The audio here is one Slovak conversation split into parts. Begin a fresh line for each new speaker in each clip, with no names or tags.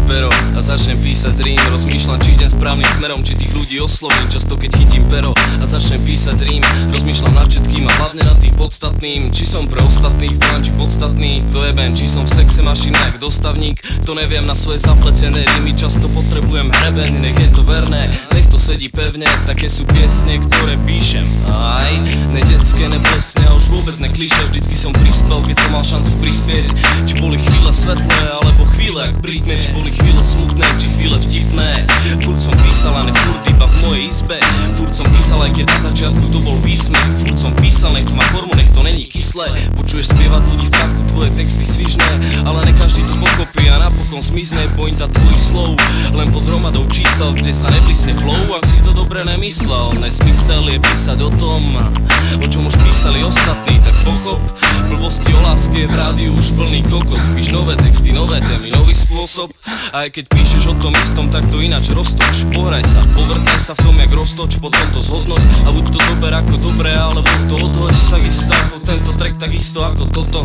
pero a začnem písať rím. Rozmýšľam, či idem správnym smerom, či tých ľudí oslovím. Často keď chytím pero a začnem písať rím, rozmýšľam nad všetkým a hlavne nad tým podstatným. Či som pre ostatných v či podstatný, to jebem. Či som v sexe mašina jak dostavník, to neviem. Na svoje zapletené rímy často potrebujem hrebeň. Nech je to verné, nech to sedí pevne. Také sú piesne, ktoré píšem. Aj, ne detské, ne plesne a už vôbec ne klišé. Vždycky som prispel, keď som mal šancu prispieť. Či boli chvíle svetlé, alebo chvíle jak prítme. Či boli chvíle smutné, či chvíle vtipné. Furt som písal a ne furt iba v mojej izbe. Furt som písal, aj keď na začiatku to bol výsmech. Furt som písal, nech to má formu, nech to není kyslé. Počuješ spievať ľudí v parku, tvoje texty svižné, ale ne každý to pochopí a napokon zmizne pointa tvojich slov. Len pod hromadou čísel, kde sa neblisne flow. Ak si to dobre nemyslel, nesmysel je písať o tom, o čom už písali ostatní. Tak pochop, blbosti o láske v rádiu už plný kokot. Píš nové texty, nové témy, nový spôsob. A aj keď píšeš o tom istom, tak to ináč roztoč. Pohraj sa, povrtaj sa v tom jak roztoč, potom to zhodnoť a buď to zober ako dobré, alebo to odhoď. Takisto ako tento track, takisto ako toto.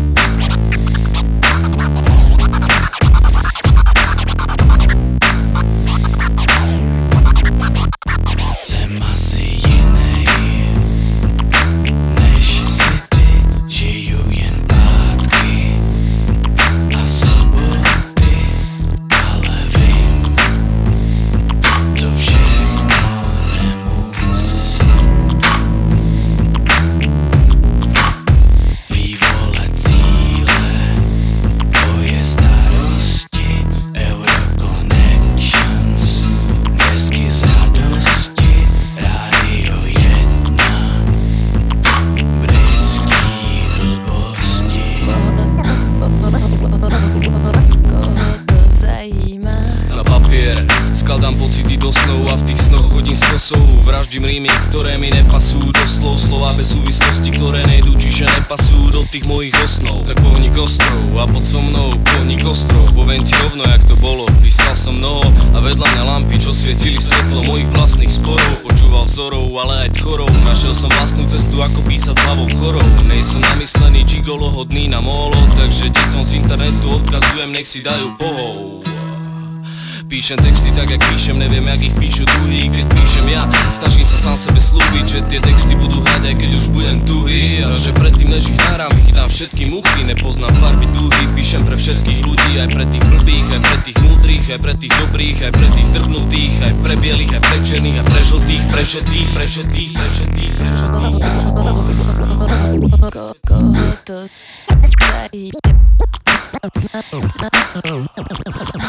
Jsem asi jiný, než si ty, žiju jen pátky a soboty, ale vím, to všechno nemusí. Tvý vole cíle, tvoje starosti, Euroconnections, desky z radosti, Rádio 1, britský blbosti.
Koho to zajímá?
Na papier skladám pocity do snov a v tých snoch chodím s kosou. Vraždím rímy, ktoré mi nepasujú do slov. Slova bez súvislosti, ktoré nejdu, čiže nepasujú do tých mojich osnov. Tak pohni kostrov a pod so mnou pohni kostrov. Poviem ti rovno, jak to bolo. Písal som mnoho a vedľa mňa lampy, čo svietili svetlo mojich vlastných sporov. Počúval vzorov, ale aj tchorov. Našiel som vlastnú cestu, ako písať s hlavou chorou. Nej som namyslený gigolo, hodný na molo, takže deťom z internetu odkazujem, nech si dajú pohov. Píšem texty tak, jak píšem, neviem, jak ich píšu druhý. Keď píšem ja, snažím sa sám sebe slúbiť, že tie texty budú hrať, aj keď už budem tuhý. A že predtým, než ich nahrám, vychytám všetky muchy. Nepoznám farby dúhy, píšem pre všetkých ľudí. Aj pre tých blbých, aj pre tých múdrych, aj pre tých dobrých, aj pre tých drbnutých, aj pre bielých, aj pre černých, aj pre žltých, pre všetkých, pre všetkých, pre všetkých, pre všetkých.
Koho to zajímá?